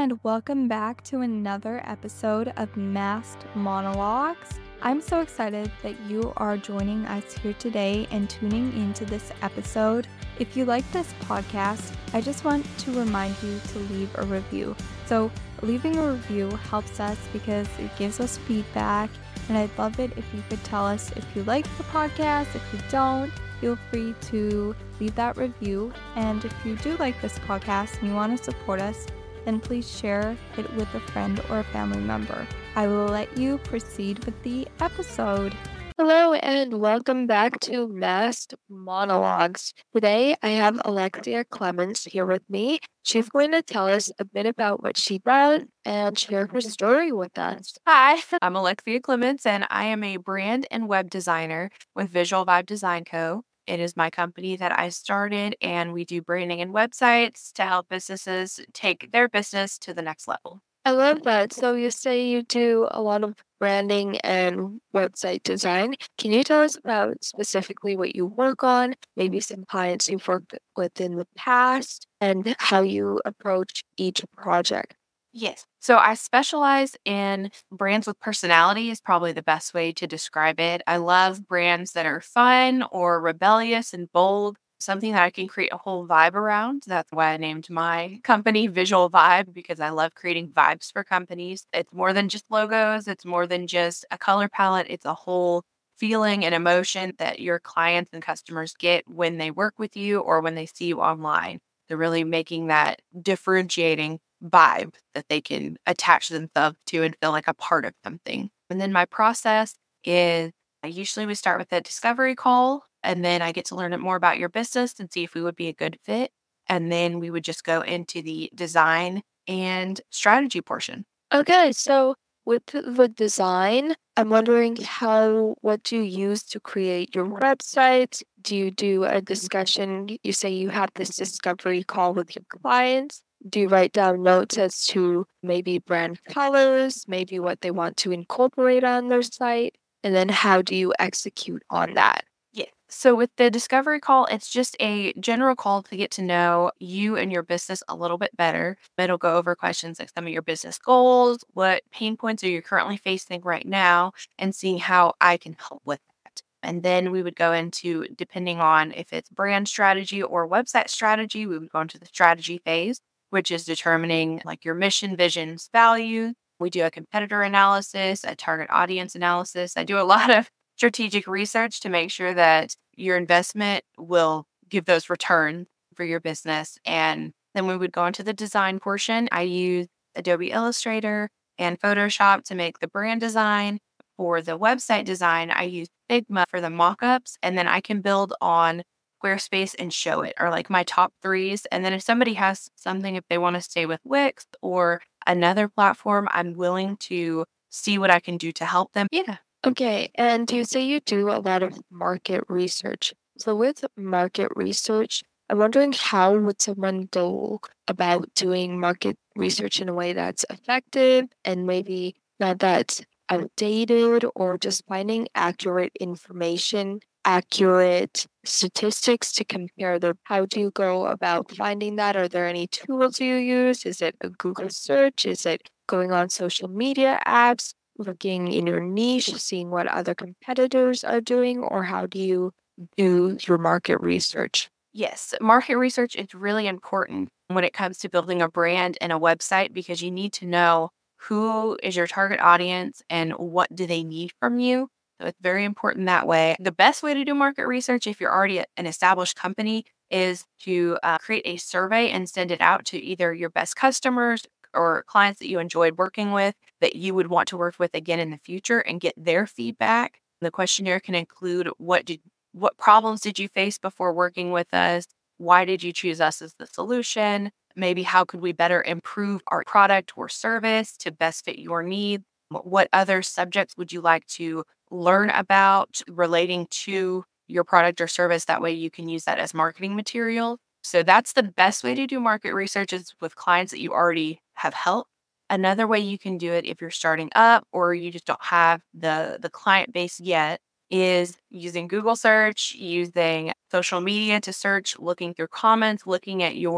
and welcome back to another episode of Masked Monologues. I'm so excited that you are joining us here today and tuning into this episode. If you like this podcast, I just want to remind you to leave a review. So, leaving a review helps us because it gives us feedback, and I'd love it if you could tell us if you like the podcast. If you don't, feel free to leave that review. And if you do like this podcast and you want to support us, then please share it with a friend or a family member. I will let you proceed with the episode. Hello and welcome back to Masked Monologues. Today I have Alexia Clements here with me. She's going to tell us a bit about what she does and share her story with us. Hi, I'm Alexia Clements, and I am a brand and web designer with Visual Vibe Design Co. It is my company that I started, and we do branding and websites to help businesses take their business to the next level. I love that. So you say you do a lot of branding and website design. Can you tell us about specifically what you work on, maybe some clients you've worked with in the past, and how you approach each project? Yes. So I specialize in brands with personality is probably the best way to describe it. I love brands that are fun or rebellious and bold, something that I can create a whole vibe around. That's why I named my company Visual Vibe, because I love creating vibes for companies. It's more than just logos, it's more than just a color palette, it's a whole feeling and emotion that your clients and customers get when they work with you or when they see you online. They're really making that differentiating vibe that they can attach themselves to and feel like a part of something. And then my process is I usually would start with a discovery call, and then I get to learn more about your business and see if we would be a good fit. And then we would just go into the design and strategy portion. Okay, so with the design, I'm wondering what do you use to create your website? Do you do a discussion? You say you have this discovery call with your clients. Do you write down notes as to maybe brand colors, maybe what they want to incorporate on their site? And then how do you execute on that? Yeah. So with the discovery call, it's just a general call to get to know you and your business a little bit better. It'll go over questions like some of your business goals, what pain points are you currently facing right now, and seeing how I can help with that. And then we would go into, depending on if it's brand strategy or website strategy, we would go into the strategy phase, which is determining like your mission, visions, values. We do a competitor analysis, a target audience analysis. I do a lot of strategic research to make sure that your investment will give those returns for your business. And then we would go into the design portion. I use Adobe Illustrator and Photoshop to make the brand design. For the website design, I use Figma for the mock-ups, and then I can build on Squarespace and show it, or like my top threes. And then if somebody has something, if they want to stay with Wix or another platform, I'm willing to see what I can do to help them. Yeah. Okay, and you say you do a lot of market research. So with market research, I'm wondering how would someone go about doing market research in a way that's effective and maybe not that outdated, or just finding accurate information, accurate statistics to compare them. How do you go about finding that? Are there any tools you use? Is it a Google search? Is it going on social media apps? Looking in your niche, seeing what other competitors are doing, or how do you do your market research? Yes, market research is really important when it comes to building a brand and a website, because you need to know who is your target audience and what do they need from you. So it's very important that way. The best way to do market research, if you're already an established company, is to create a survey and send it out to either your best customers or clients that you enjoyed working with that you would want to work with again in the future, and get their feedback. The questionnaire can include what problems did you face before working with us? Why did you choose us as the solution? Maybe how could we better improve our product or service to best fit your needs? What other subjects would you like to learn about relating to your product or service? That way you can use that as marketing material. So that's the best way to do market research, is with clients that you already have helped. Another way you can do it if you're starting up or you just don't have the client base yet is using Google search, using social media to search, looking through comments, looking at your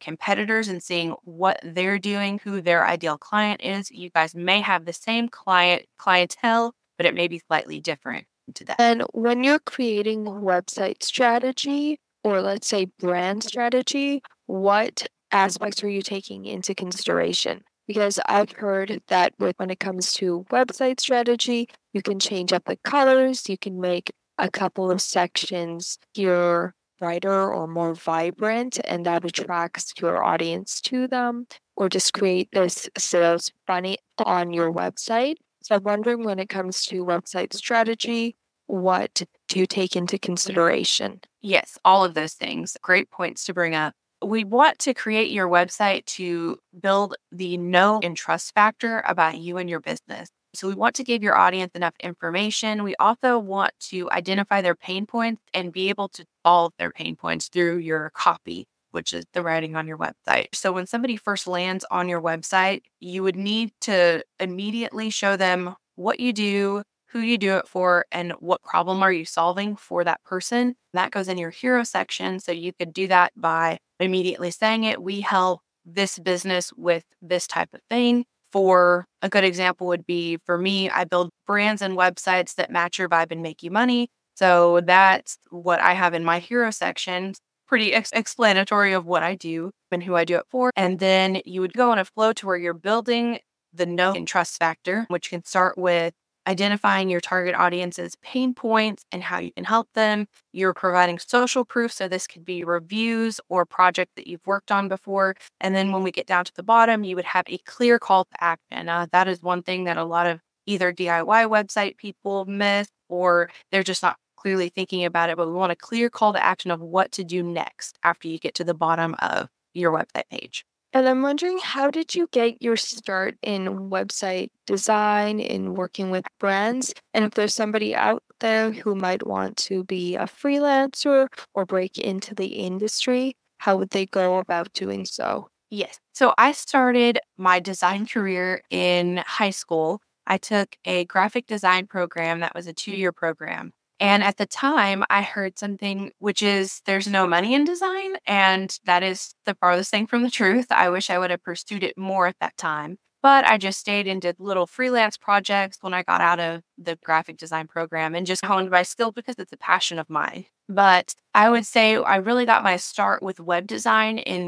competitors and seeing what they're doing, who their ideal client is. You guys may have the same clientele, but it may be slightly different to that. And when you're creating website strategy, or let's say brand strategy, what aspects are you taking into consideration? Because I've heard that when it comes to website strategy, you can change up the colors, you can make a couple of sections here brighter or more vibrant, and that attracts your audience to them, or just create this sales funnel on your website. So I'm wondering, when it comes to website strategy, what do you take into consideration? Yes, all of those things. Great points to bring up. We want to create your website to build the know and trust factor about you and your business. So we want to give your audience enough information. We also want to identify their pain points and be able to solve their pain points through your copy, which is the writing on your website. So when somebody first lands on your website, you would need to immediately show them what you do, who you do it for, and what problem are you solving for that person. That goes in your hero section. So you could do that by immediately saying it. We help this business with this type of thing. For a good example would be, for me, I build brands and websites that match your vibe and make you money. So that's what I have in my hero section. Pretty explanatory of what I do and who I do it for. And then you would go on a flow to where you're building the know and trust factor, which can start with identifying your target audience's pain points and how you can help them. You're providing social proof. So this could be reviews or project that you've worked on before. And then when we get down to the bottom, you would have a clear call to action. That is one thing that a lot of either DIY website people miss, or they're just not clearly thinking about it. But we want a clear call to action of what to do next after you get to the bottom of your website page. And I'm wondering, how did you get your start in website design, in working with brands? And if there's somebody out there who might want to be a freelancer or break into the industry, how would they go about doing so? Yes. So I started my design career in high school. I took a graphic design program that was a 2-year program. And at the time, I heard something, which is there's no money in design. And that is the farthest thing from the truth. I wish I would have pursued it more at that time. But I just stayed and did little freelance projects when I got out of the graphic design program and just honed my skill because it's a passion of mine. But I would say I really got my start with web design in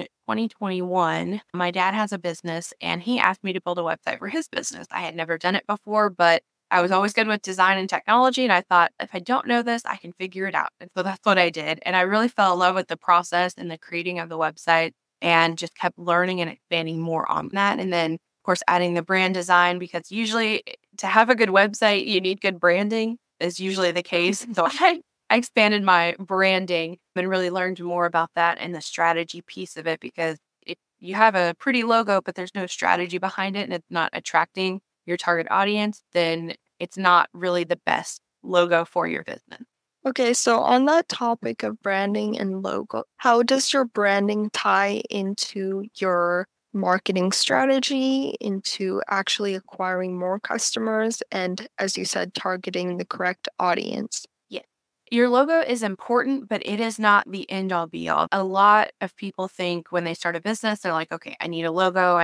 2021. My dad has a business and he asked me to build a website for his business. I had never done it before, but I was always good with design and technology. And I thought, if I don't know this, I can figure it out. And so that's what I did. And I really fell in love with the process and the creating of the website and just kept learning and expanding more on that. And then, of course, adding the brand design, because usually to have a good website, you need good branding is usually the case. So I expanded my branding and really learned more about that and the strategy piece of it, because if you have a pretty logo, but there's no strategy behind it and it's not attracting your target audience, then it's not really the best logo for your business. Okay, so on that topic of branding and logo, how does your branding tie into your marketing strategy, into actually acquiring more customers, and, as you said, targeting the correct audience? Yes. Your logo is important, but it is not the end all be all. A lot of people think when they start a business, they're like, okay, I need a logo.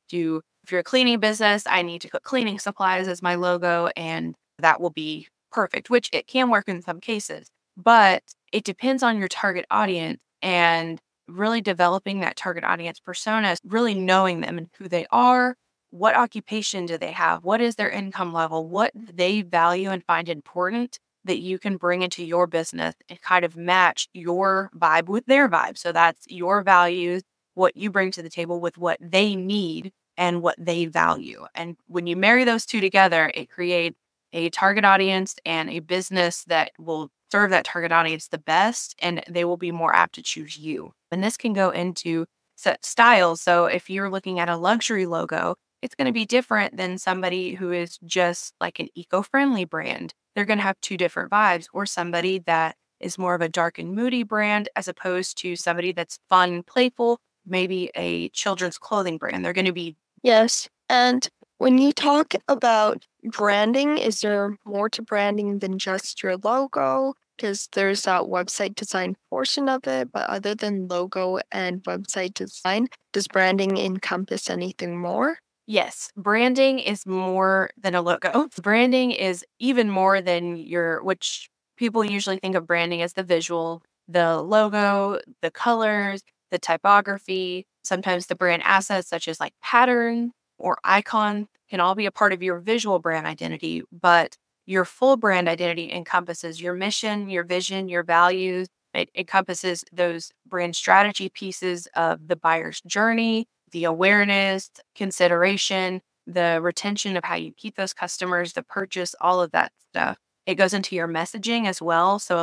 If you're a cleaning business, I need to put cleaning supplies as my logo, and that will be perfect, which it can work in some cases. But it depends on your target audience, and really developing that target audience persona, really knowing them and who they are. What occupation do they have? What is their income level? What they value and find important that you can bring into your business and kind of match your vibe with their vibe. So that's your values, what you bring to the table with what they need and what they value. And when you marry those two together, it creates a target audience and a business that will serve that target audience the best, and they will be more apt to choose you. And this can go into set styles. So if you're looking at a luxury logo, it's going to be different than somebody who is just like an eco-friendly brand. They're going to have two different vibes, or somebody that is more of a dark and moody brand as opposed to somebody that's fun, playful, maybe a children's clothing brand. They're going to be. Yes. And when you talk about branding, is there more to branding than just your logo? because there's that website design portion of it, but other than logo and website design, does branding encompass anything more? Yes, branding is more than a logo. Branding is even more than which people usually think of branding as the visual, the logo, the colors, the typography, sometimes the brand assets such as like pattern or icon can all be a part of your visual brand identity, but your full brand identity encompasses your mission, your vision, your values. It encompasses those brand strategy pieces of the buyer's journey, the awareness, consideration, the retention of how you keep those customers, the purchase, all of that stuff. It goes into your messaging as well. So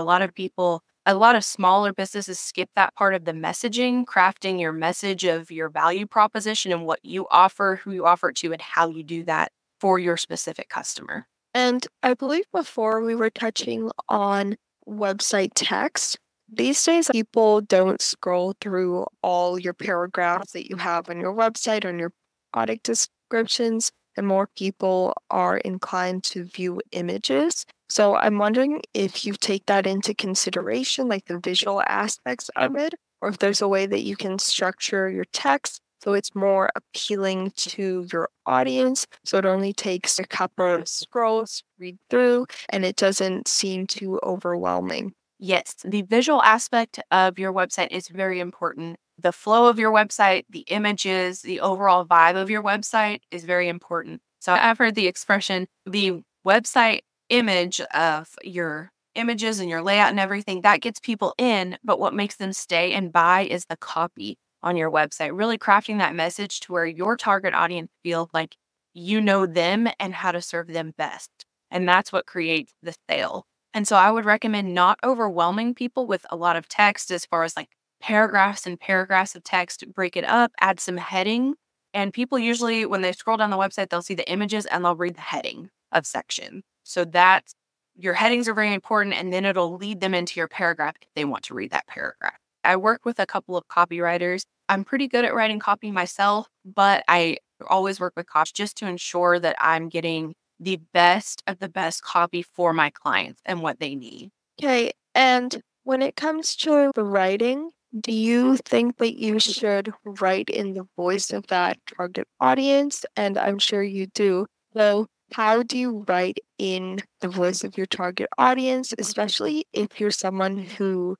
a lot of smaller businesses skip that part of the messaging, crafting your message of your value proposition and what you offer, who you offer it to, and how you do that for your specific customer. And I believe before we were touching on website text. These days, people don't scroll through all your paragraphs that you have on your website, on your product descriptions, and more people are inclined to view images. So I'm wondering if you take that into consideration, like the visual aspects of it, or if there's a way that you can structure your text so it's more appealing to your audience. So it only takes a couple of scrolls to read through and it doesn't seem too overwhelming. Yes, the visual aspect of your website is very important. The flow of your website, the images, the overall vibe of your website is very important. So I've heard the expression, the website image of your images and your layout and everything, that gets people in, but what makes them stay and buy is the copy on your website, really crafting that message to where your target audience feels like you know them and how to serve them best. And that's what creates the sale. And so I would recommend not overwhelming people with a lot of text as far as like paragraphs and paragraphs of text. Break it up, add some heading. And people usually, when they scroll down the website, they'll see the images and they'll read the heading of section. So that's your headings are very important. And then it'll lead them into your paragraph if they want to read that paragraph. I work with a couple of copywriters. I'm pretty good at writing copy myself, but I always work with cops just to ensure that I'm getting the best of the best copy for my clients and what they need. Okay, and when it comes to the writing, do you think that you should write in the voice of that target audience? And I'm sure you do. So, how do you write in the voice of your target audience, especially if you're someone who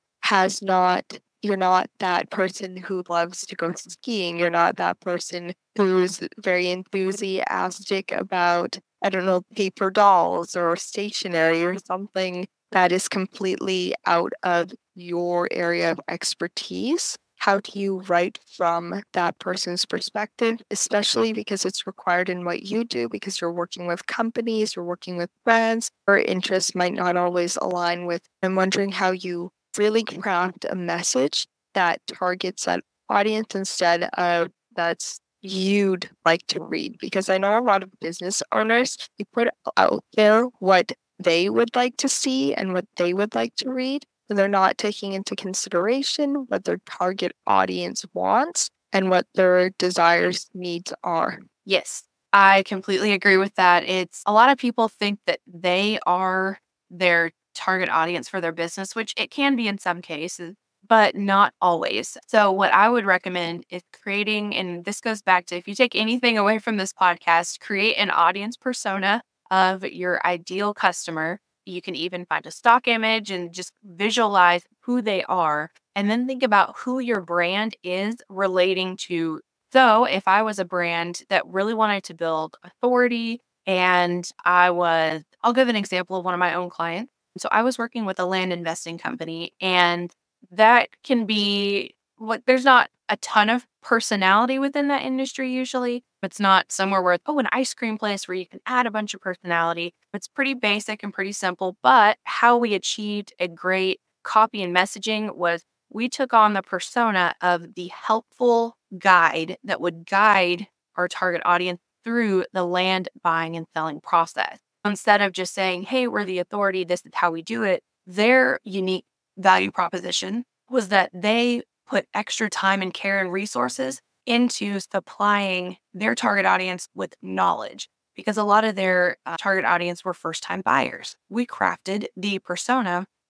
you're not that person who loves to go skiing. You're not that person who's very enthusiastic about, I don't know, paper dolls or stationery or something that is completely out of your area of expertise. How do you write from that person's perspective, especially because it's required in what you do, because you're working with companies, you're working with brands, your interests might not always align with. I'm wondering how you really craft a message that targets that audience instead of that's you'd like to read. Because I know a lot of business owners, you put out there what they would like to see and what they would like to read. And they're not taking into consideration what their target audience wants and what their desires, needs are. Yes, I completely agree with that. It's a lot of people think that they are their target audience for their business, which it can be in some cases, but not always. So, what I would recommend is creating, and this goes back to if you take anything away from this podcast, create an audience persona of your ideal customer. You can even find a stock image and just visualize who they are. And then think about who your brand is relating to. So, if I was a brand that really wanted to build authority, and I'll give an example of one of my own clients. So, I was working with a land investing company, and that can be there's not a ton of personality within that industry usually. It's not somewhere where, an ice cream place where you can add a bunch of personality. It's pretty basic and pretty simple. But how we achieved a great copy and messaging was we took on the persona of the helpful guide that would guide our target audience through the land buying and selling process. Instead of just saying, hey, we're the authority, this is how we do it, their unique value proposition was that they put extra time and care and resources into supplying their target audience with knowledge because a lot of their target audience were first-time buyers. We crafted the persona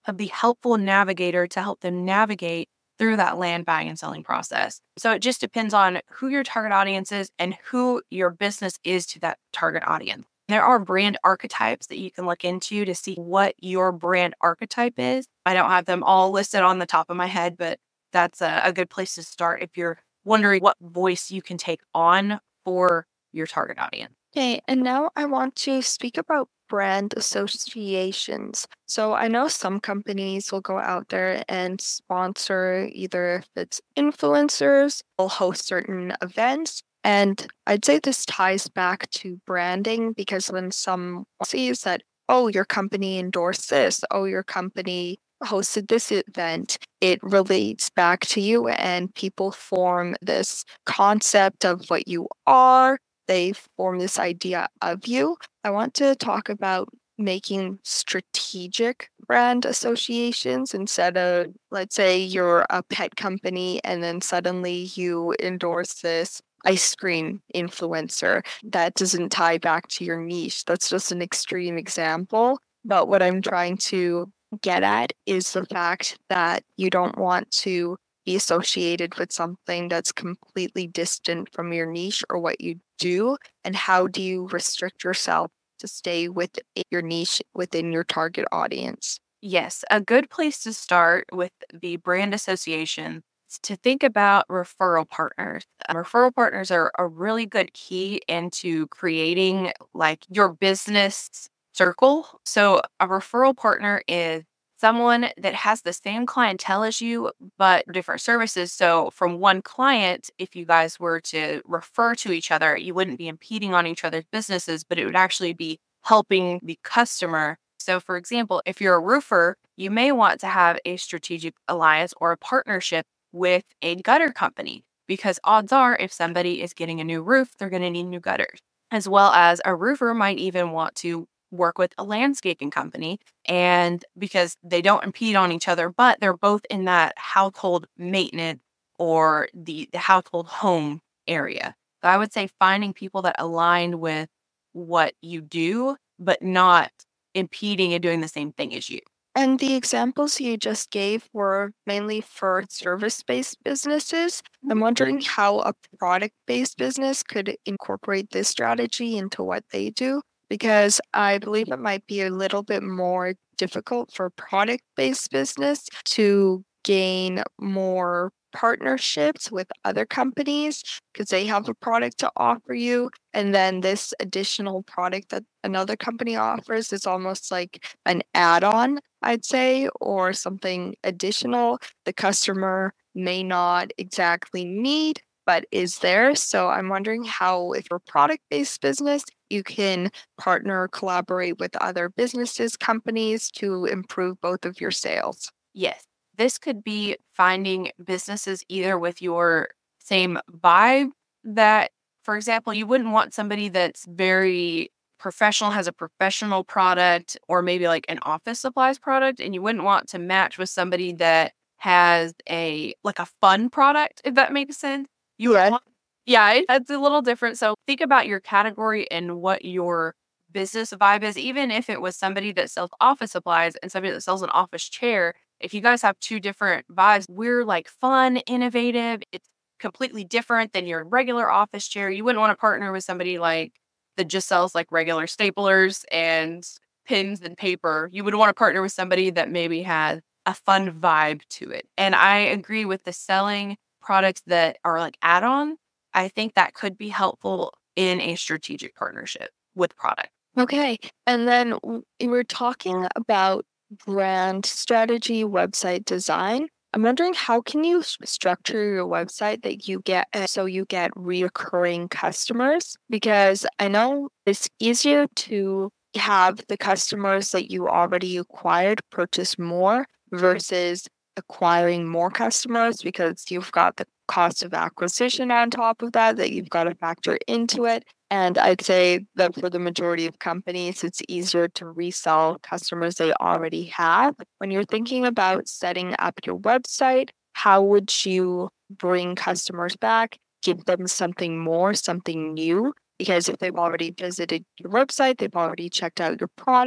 the helpful navigator to help them navigate through that land buying and selling process. So it just depends on who your target audience is and who your business is to that target audience. There are brand archetypes that you can look into to see what your brand archetype is. I don't have them all listed on the top of my head, but that's a good place to start if you're wondering what voice you can take on for your target audience. Okay, and now I want to speak about brand associations. So I know some companies will go out there and sponsor either if it's influencers, they'll host certain events. And I'd say this ties back to branding because when someone sees that, oh, your company endorsed this, oh, your company hosted this event, it relates back to you and people form this concept of what you are. They form this idea of you. I want to talk about making strategic brand associations instead of, let's say, you're a pet company and then suddenly you endorse this ice cream influencer. That doesn't tie back to your niche. That's just an extreme example. But what I'm trying to get at is the fact that you don't want to be associated with something that's completely distant from your niche or what you do, and how do you restrict yourself to stay with your niche within your target audience? Yes, a good place to start with the brand association is to think about referral partners. Referral partners are a really good key into creating like your business circle. So a referral partner is someone that has the same clientele as you, but different services. So, from one client, if you guys were to refer to each other, you wouldn't be impeding on each other's businesses, but it would actually be helping the customer. So, for example, if you're a roofer, you may want to have a strategic alliance or a partnership with a gutter company because odds are, if somebody is getting a new roof, they're going to need new gutters. As well as a roofer might even want to work with a landscaping company, and because they don't impede on each other, but they're both in that household maintenance or the household home area. So I would say finding people that align with what you do, but not impeding and doing the same thing as you. And the examples you just gave were mainly for service-based businesses. I'm wondering how a product-based business could incorporate this strategy into what they do, because I believe it might be a little bit more difficult for product-based business to gain more partnerships with other companies because they have a product to offer you. And then this additional product that another company offers is almost like an add-on, I'd say, or something additional the customer may not exactly need, but is there. So I'm wondering how, if you're a product-based business, you can partner or collaborate with other businesses, companies to improve both of your sales. Yes, this could be finding businesses either with your same vibe that, for example, you wouldn't want somebody that's very professional, has a professional product, or maybe like an office supplies product, and you wouldn't want to match with somebody that has a like a fun product, if that makes sense. You Yeah. want, yeah, it's a little different. So think about your category and what your business vibe is, even if it was somebody that sells office supplies and somebody that sells an office chair. If you guys have two different vibes, we're like fun, innovative. It's completely different than your regular office chair. You wouldn't want to partner with somebody like that just sells like regular staplers and pins and paper. You would want to partner with somebody that maybe has a fun vibe to it. And I agree with the selling products that are like add-on. I think that could be helpful in a strategic partnership with product. Okay. And then we're talking about brand strategy, website design. I'm wondering, how can you structure your website that you get so you get reoccurring customers? Because I know it's easier to have the customers that you already acquired purchase more versus acquiring more customers, because you've got the cost of acquisition on top of that you've got to factor into it. And I'd say that for the majority of companies, it's easier to resell customers they already have. When you're thinking about setting up your website, how would you bring customers back, give them something more, something new? Because if they've already visited your website, they've already checked out your products,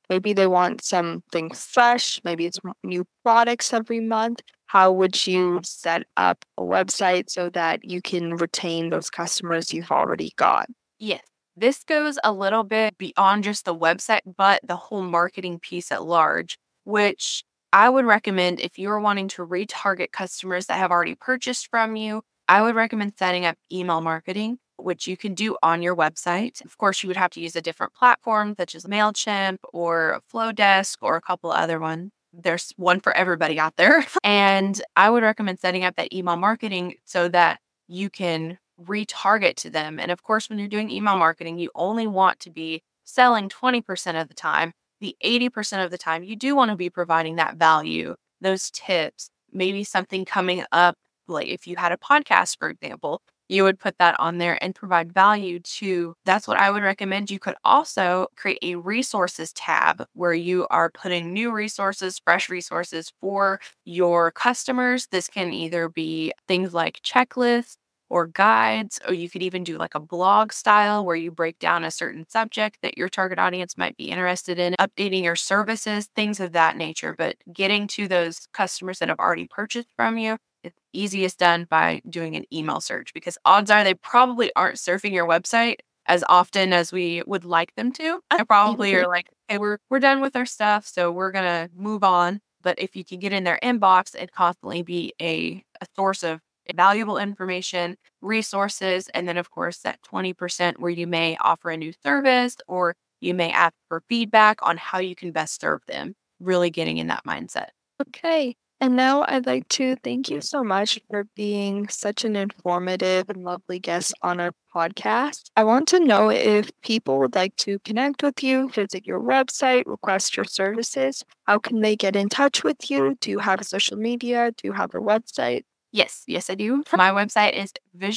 Maybe they want something fresh. Maybe it's new products every month. How would you set up a website so that you can retain those customers you've already got? Yes. This goes a little bit beyond just the website, but the whole marketing piece at large, which I would recommend if you're wanting to retarget customers that have already purchased from you. I would recommend setting up email marketing, which you can do on your website. Of course, you would have to use a different platform such as MailChimp or Flowdesk or a couple other ones. There's one for everybody out there. And I would recommend setting up that email marketing so that you can retarget to them. And of course, when you're doing email marketing, you only want to be selling 20% of the time. The 80% of the time, you do want to be providing that value, those tips, maybe something coming up. Like if you had a podcast, for example, you would put that on there and provide value to. That's what I would recommend. You could also create a resources tab where you are putting new resources, fresh resources for your customers. This can either be things like checklists or guides, or you could even do like a blog style where you break down a certain subject that your target audience might be interested in, updating your services, things of that nature. But getting to those customers that have already purchased from you, it's easiest done by doing an email search, because odds are they probably aren't surfing your website as often as we would like them to. They probably are like, hey, we're done with our stuff, so we're going to move on. But if you can get in their inbox and constantly be a source of valuable information, resources, and then of course that 20% where you may offer a new service or you may ask for feedback on how you can best serve them, really getting in that mindset. Okay. And now I'd like to thank you so much for being such an informative and lovely guest on our podcast. I want to know if people would like to connect with you, visit your website, request your services. How can they get in touch with you? Do you have social media? Do you have a website? Yes, I do. My website is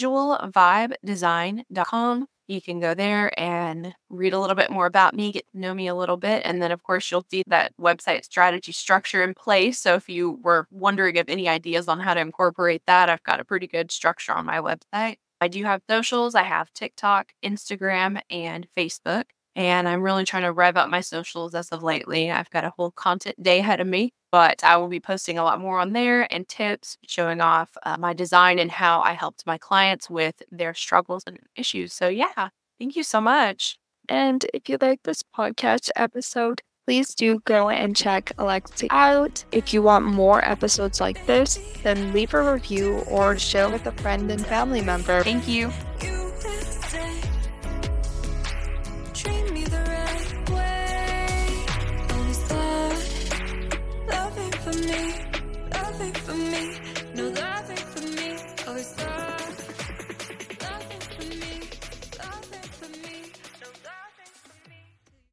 visualvibedesign.com. You can go there and read a little bit more about me, get to know me a little bit. And then, of course, you'll see that website strategy structure in place. So if you were wondering of any ideas on how to incorporate that, I've got a pretty good structure on my website. I do have socials. I have TikTok, Instagram, and Facebook. And I'm really trying to rev up my socials as of lately. I've got a whole content day ahead of me, but I will be posting a lot more on there and tips showing off my design and how I helped my clients with their struggles and issues. So yeah, thank you so much. And if you like this podcast episode, please do go and check Alexi out. If you want more episodes like this, then leave a review or share with a friend and family member. Thank you.